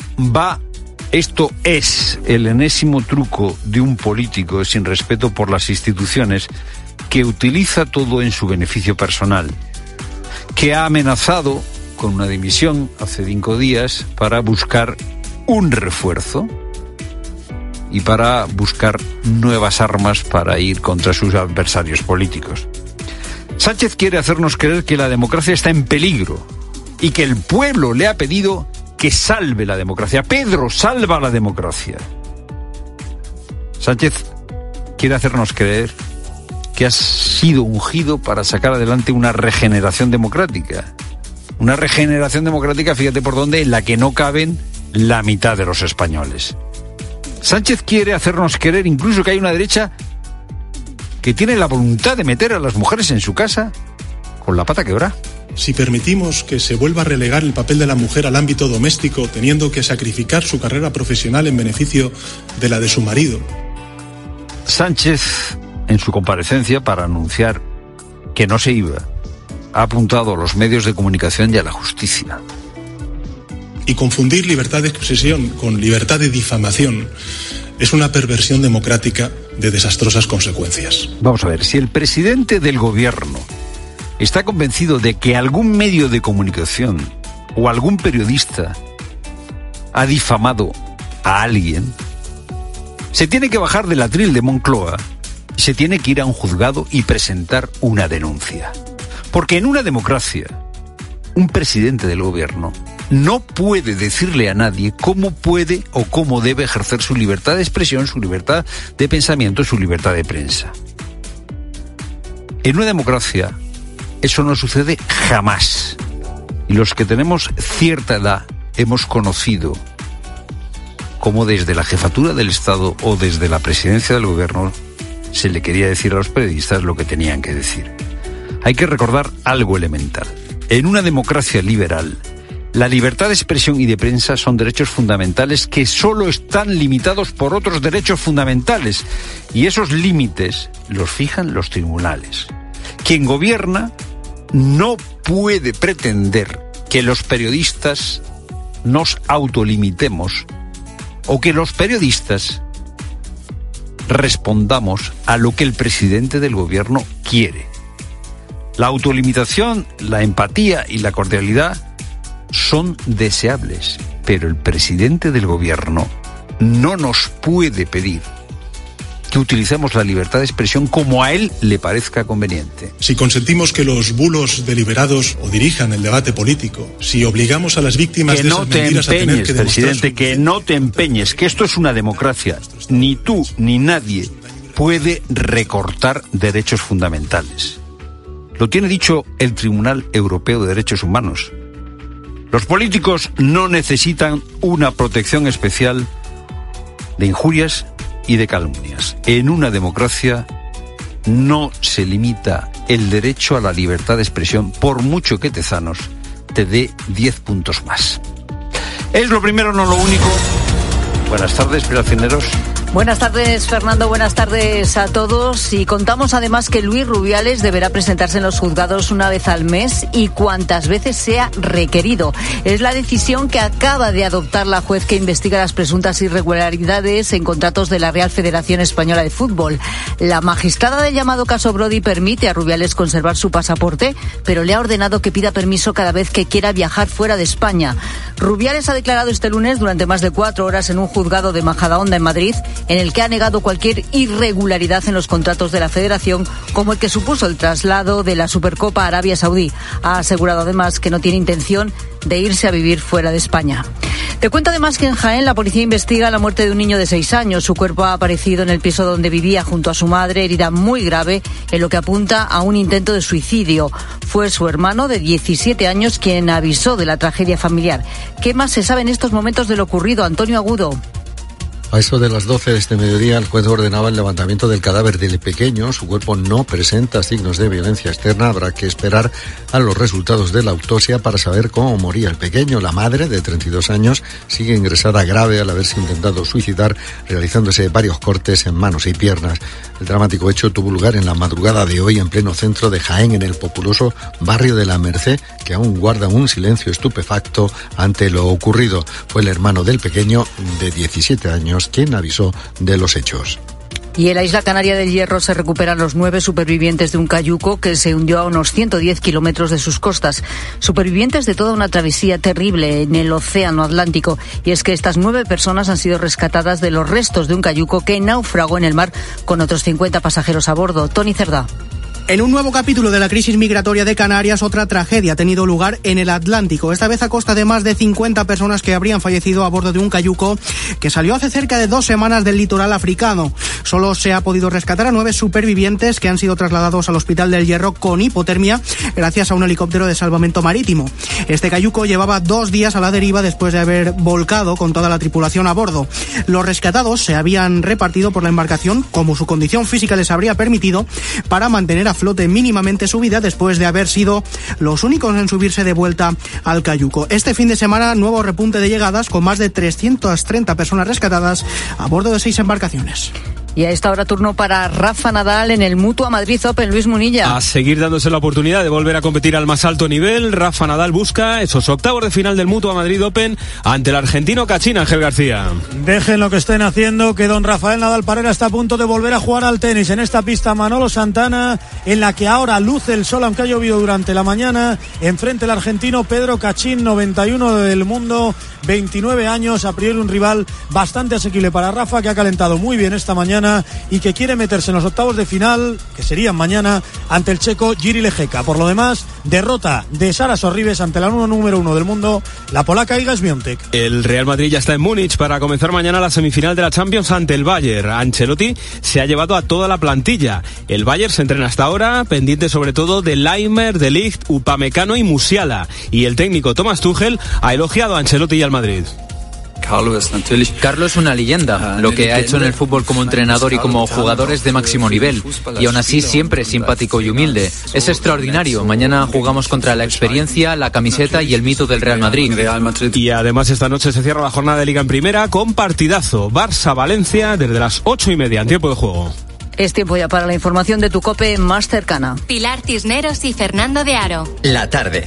es el enésimo truco de un político sin respeto por las instituciones que utiliza todo en su beneficio personal, que ha amenazado con una dimisión hace 5 días para buscar un refuerzo y para buscar nuevas armas para ir contra sus adversarios políticos. Sánchez quiere hacernos creer que la democracia está en peligro y que el pueblo le ha pedido que salve la democracia. Pedro, salva la democracia. Sánchez quiere hacernos creer que ha sido ungido para sacar adelante una regeneración democrática. Una regeneración democrática, fíjate por dónde, en la que no caben la mitad de los españoles. Sánchez quiere hacernos creer incluso que hay una derecha que tiene la voluntad de meter a las mujeres en su casa con la pata quebrada. Si permitimos que se vuelva a relegar el papel de la mujer al ámbito doméstico, teniendo que sacrificar su carrera profesional en beneficio de la de su marido. Sánchez, en su comparecencia para anunciar que no se iba, ha apuntado a los medios de comunicación y a la justicia. Y confundir libertad de expresión con libertad de difamación es una perversión democrática de desastrosas consecuencias. Vamos a ver, si el presidente del gobierno está convencido de que algún medio de comunicación o algún periodista ha difamado a alguien, se tiene que bajar del atril de Moncloa se tiene que ir a un juzgado y presentar una denuncia. Porque en una democracia, un presidente del gobierno no puede decirle a nadie cómo puede o cómo debe ejercer su libertad de expresión, su libertad de pensamiento, su libertad de prensa. En una democracia eso no sucede jamás. Y los que tenemos cierta edad hemos conocido cómo desde la jefatura del Estado o desde la presidencia del gobierno se le quería decir a los periodistas lo que tenían que decir. Hay que recordar algo elemental. En una democracia liberal, la libertad de expresión y de prensa son derechos fundamentales que solo están limitados por otros derechos fundamentales. Y esos límites los fijan los tribunales. Quien gobierna no puede pretender que los periodistas nos autolimitemos o que los periodistas respondamos a lo que el presidente del gobierno quiere. La autolimitación, la empatía y la cordialidad son deseables, pero el presidente del gobierno no nos puede pedir que utilicemos la libertad de expresión como a él le parezca conveniente. Si consentimos que los bulos deliberados o dirijan el debate político, si obligamos a las víctimas de esas mentiras a tener que demostrar... Presidente, que no te empeñes, que esto es una democracia. Ni tú ni nadie puede recortar derechos fundamentales. Lo tiene dicho el Tribunal Europeo de Derechos Humanos. Los políticos no necesitan una protección especial de injurias y de calumnias. En una democracia no se limita el derecho a la libertad de expresión, por mucho que Tezanos te dé 10 puntos más. Es lo primero, no lo único. Buenas tardes, Piracineros. Buenas tardes, Fernando. Buenas tardes a todos. Y contamos además que Luis Rubiales deberá presentarse en los juzgados una vez al mes y cuantas veces sea requerido. Es la decisión que acaba de adoptar la juez que investiga las presuntas irregularidades en contratos de la Real Federación Española de Fútbol. La magistrada del llamado caso Brody permite a Rubiales conservar su pasaporte, pero le ha ordenado que pida permiso cada vez que quiera viajar fuera de España. Rubiales ha declarado este lunes durante más de 4 horas en un juzgado de Majadahonda, en Madrid, en el que ha negado cualquier irregularidad en los contratos de la Federación, como el que supuso el traslado de la Supercopa a Arabia Saudí. Ha asegurado además que no tiene intención de irse a vivir fuera de España. Te cuento además que en Jaén la policía investiga la muerte de un niño de 6 años. Su cuerpo ha aparecido en el piso donde vivía junto a su madre, herida muy grave, en lo que apunta a un intento de suicidio. Fue su hermano de 17 años quien avisó de la tragedia familiar. ¿Qué más se sabe en estos momentos de lo ocurrido? Antonio Agudo. A eso de las 12 de este mediodía, el juez ordenaba el levantamiento del cadáver del pequeño. Su cuerpo no presenta signos de violencia externa. Habrá que esperar a los resultados de la autopsia para saber cómo moría el pequeño. La madre, de 32 años, sigue ingresada grave al haberse intentado suicidar, realizándose varios cortes en manos y piernas. El dramático hecho tuvo lugar en la madrugada de hoy en pleno centro de Jaén, en el populoso barrio de La Merced, que aún guarda un silencio estupefacto ante lo ocurrido. Fue el hermano del pequeño, de 17 años, quien avisó de los hechos. Y en la isla canaria del Hierro se recuperan los 9 supervivientes de un cayuco que se hundió a unos 110 kilómetros de sus costas. Supervivientes de toda una travesía terrible en el océano Atlántico. Y es que estas 9 personas han sido rescatadas de los restos de un cayuco que naufragó en el mar con otros 50 pasajeros a bordo. Tony Cerdá. En un nuevo capítulo de la crisis migratoria de Canarias, otra tragedia ha tenido lugar en el Atlántico, esta vez a costa de más de 50 personas que habrían fallecido a bordo de un cayuco que salió hace cerca de 2 semanas del litoral africano. Solo se ha podido rescatar a 9 supervivientes que han sido trasladados al Hospital del Hierro con hipotermia gracias a un helicóptero de salvamento marítimo. Este cayuco llevaba 2 días a la deriva después de haber volcado con toda la tripulación a bordo. Los rescatados se habían repartido por la embarcación, como su condición física les habría permitido, para mantener a flote mínimamente su vida después de haber sido los únicos en subirse de vuelta al cayuco. Este fin de semana, nuevo repunte de llegadas con más de 330 personas rescatadas a bordo de 6 embarcaciones. Y a esta hora turno para Rafa Nadal en el Mutua Madrid Open. Luis Munilla. A seguir dándose la oportunidad de volver a competir al más alto nivel. Rafa Nadal busca esos octavos de final del Mutua Madrid Open ante el argentino Cachín. Ángel García. Dejen lo que estén haciendo, que don Rafael Nadal Parera está a punto de volver a jugar al tenis en esta pista Manolo Santana, en la que ahora luce el sol aunque ha llovido durante la mañana. Enfrente el argentino Pedro Cachín, 91 del mundo, 29 años, a priori un rival bastante asequible para Rafa, que ha calentado muy bien esta mañana mañana y que quiere meterse en los octavos de final, que serían mañana, ante el checo Jiří Lehecka. Por lo demás, derrota de Sara Sorribes ante la número 1 del mundo, la polaca Iga Świątek. El Real Madrid ya está en Múnich para comenzar mañana la semifinal de la Champions ante el Bayern. Ancelotti se ha llevado a toda la plantilla. El Bayern se entrena hasta ahora, pendiente sobre todo de Laimer, De Ligt, Upamecano y Musiala. Y el técnico Thomas Tuchel ha elogiado a Ancelotti y al Madrid. Carlo es una leyenda. Lo que ha hecho en el fútbol como entrenador y como jugador es de máximo nivel. Y aún así siempre simpático y humilde. Es extraordinario. Mañana jugamos contra la experiencia, la camiseta y el mito del Real Madrid. Y además esta noche se cierra la jornada de Liga en Primera con partidazo. Barça-Valencia desde las 8:30 en tiempo de juego. Es tiempo ya para la información de tu COPE más cercana. Pilar Cisneros y Fernando de Aro. La tarde.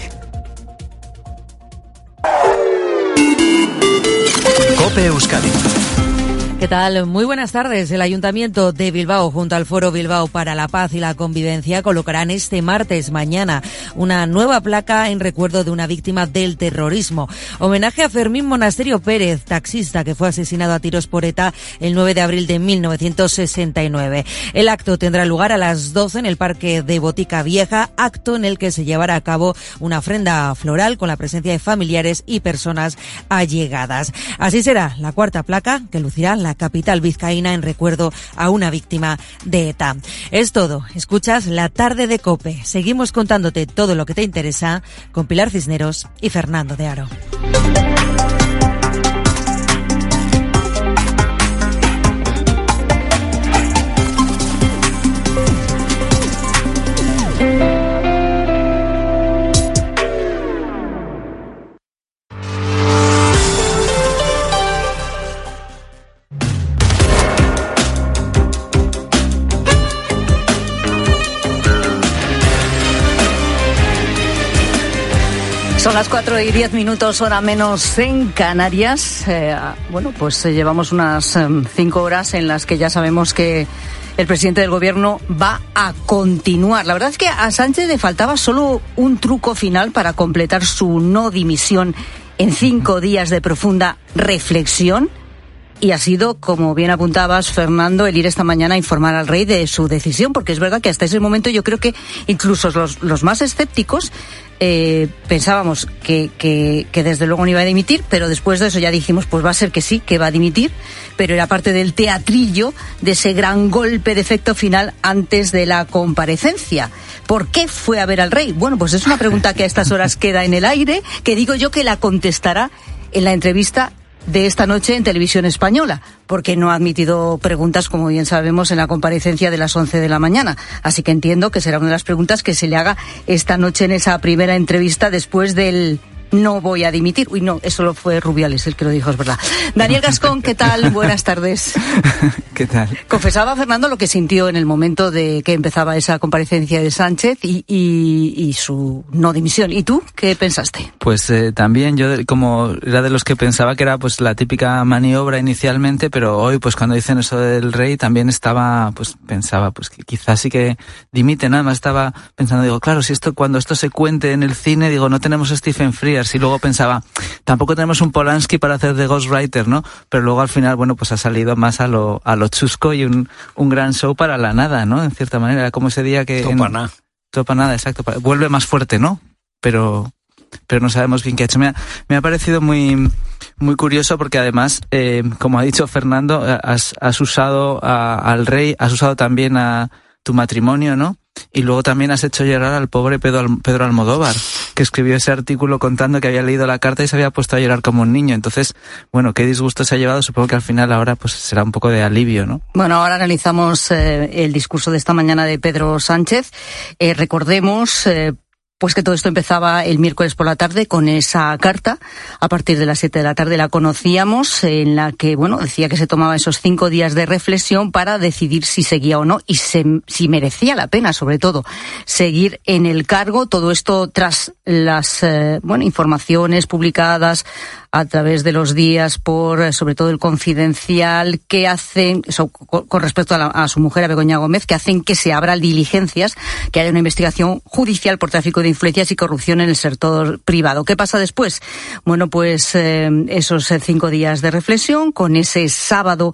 COPE Euskadi. ¿Qué tal? Muy buenas tardes. El Ayuntamiento de Bilbao, junto al Foro Bilbao para la Paz y la Convivencia, colocarán este martes, mañana, una nueva placa en recuerdo de una víctima del terrorismo. Homenaje a Fermín Monasterio Pérez, taxista que fue asesinado a tiros por ETA el 9 de abril de 1969. El acto tendrá lugar a las 12 en el Parque de Botica Vieja, acto en el que se llevará a cabo una ofrenda floral con la presencia de familiares y personas allegadas. Así será la cuarta placa que lucirá la capital vizcaína en recuerdo a una víctima de ETA. Es todo. Escuchas La Tarde de COPE. Seguimos contándote todo lo que te interesa con Pilar Cisneros y Fernando de Aro. Son las 4:10, hora menos en Canarias. Pues llevamos unas 5 horas en las que ya sabemos que el presidente del gobierno va a continuar. La verdad es que a Sánchez le faltaba solo un truco final para completar su no dimisión en 5 días de profunda reflexión. Y ha sido, como bien apuntabas, Fernando, el ir esta mañana a informar al rey de su decisión, porque es verdad que hasta ese momento yo creo que incluso los más escépticos pensábamos que desde luego no iba a dimitir, pero después de eso ya dijimos, pues va a ser que sí, que va a dimitir, pero era parte del teatrillo de ese gran golpe de efecto final antes de la comparecencia. ¿Por qué fue a ver al rey? Bueno, pues es una pregunta que a estas horas queda en el aire, que digo yo que la contestará en la entrevista de esta noche en Televisión Española, porque no ha admitido preguntas, como bien sabemos, en la comparecencia de las 11 de la mañana. Así que entiendo que será una de las preguntas que se le haga esta noche en esa primera entrevista después del no voy a dimitir. Uy, no, eso lo fue Rubiales el que lo dijo, es verdad. Daniel Gascón, ¿qué tal? Buenas tardes. ¿Qué tal? Confesaba Fernando lo que sintió en el momento de que empezaba esa comparecencia de Sánchez y su no dimisión. ¿Y tú qué pensaste? Pues también yo como era de los que pensaba que era pues la típica maniobra inicialmente, pero hoy pues cuando dicen eso del rey también pensaba pues que quizás sí que dimite. Nada más estaba pensando, digo, claro, si cuando esto se cuente en el cine, digo, no tenemos a Stephen Frears. Y luego pensaba, tampoco tenemos un Polanski para hacer de Ghostwriter, ¿no? Pero luego al final, bueno, pues ha salido más a lo chusco y un gran show para la nada, ¿no? En cierta manera, era como ese día que... Topa nada, exacto. Vuelve más fuerte, ¿no? Pero no sabemos bien qué ha hecho. Me ha parecido muy, muy curioso porque además, como ha dicho Fernando, has usado al rey, has usado también a tu matrimonio, ¿no? Y luego también has hecho llorar al pobre Pedro Almodóvar, que escribió ese artículo contando que había leído la carta y se había puesto a llorar como un niño. Entonces, bueno, qué disgusto se ha llevado. Supongo que al final ahora pues será un poco de alivio, ¿no? Bueno, ahora analizamos el discurso de esta mañana de Pedro Sánchez. Recordemos... pues que todo esto empezaba el miércoles por la tarde con esa carta. A partir de las 7 de la tarde la conocíamos, en la que, bueno, decía que se tomaba esos 5 días de reflexión para decidir si seguía o no y si merecía la pena, sobre todo, seguir en el cargo. Todo esto tras las, informaciones publicadas a través de los días por, sobre todo, el Confidencial, que hacen, con respecto a su mujer, a Begoña Gómez, que hacen que se abran diligencias, que haya una investigación judicial por tráfico de influencias y corrupción en el sector privado. ¿Qué pasa después? Bueno, pues esos 5 días de reflexión, con ese sábado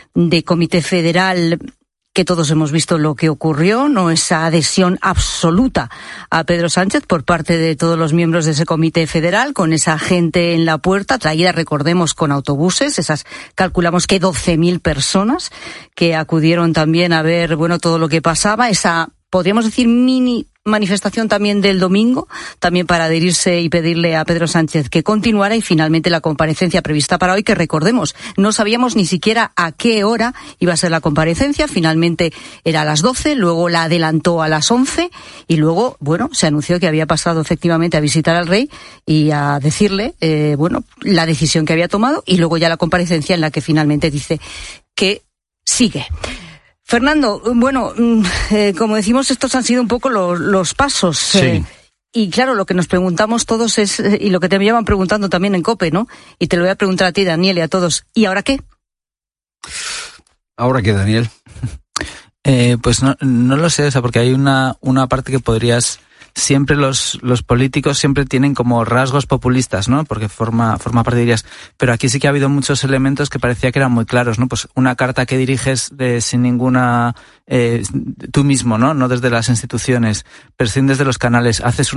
de Comité Federal, que todos hemos visto lo que ocurrió, ¿no? Esa adhesión absoluta a Pedro Sánchez por parte de todos los miembros de ese Comité Federal, con esa gente en la puerta, traída, recordemos, con autobuses, calculamos que 12.000 personas que acudieron también a ver, todo lo que pasaba, esa, podríamos decir, mini manifestación también del domingo, también para adherirse y pedirle a Pedro Sánchez que continuara, y finalmente la comparecencia prevista para hoy, que recordemos, no sabíamos ni siquiera a qué hora iba a ser la comparecencia, finalmente era a las 12, luego la adelantó a las 11 y luego, se anunció que había pasado efectivamente a visitar al rey y a decirle, la decisión que había tomado, y luego ya la comparecencia en la que finalmente dice que sigue. Fernando, como decimos, estos han sido un poco los pasos. Sí. Y claro, lo que nos preguntamos todos es, y lo que te llevan preguntando también en COPE, ¿no? Y te lo voy a preguntar a ti, Daniel, y a todos. ¿Y ahora qué? ¿Ahora qué, Daniel? Pues no lo sé, porque hay una parte que podrías... Siempre los políticos siempre tienen como rasgos populistas, ¿no? Porque forma parte, dirías. Pero aquí sí que ha habido muchos elementos que parecía que eran muy claros, ¿no? Pues una carta que diriges sin ninguna... tú mismo, ¿no? No desde las instituciones. Prescindes de los canales. Haces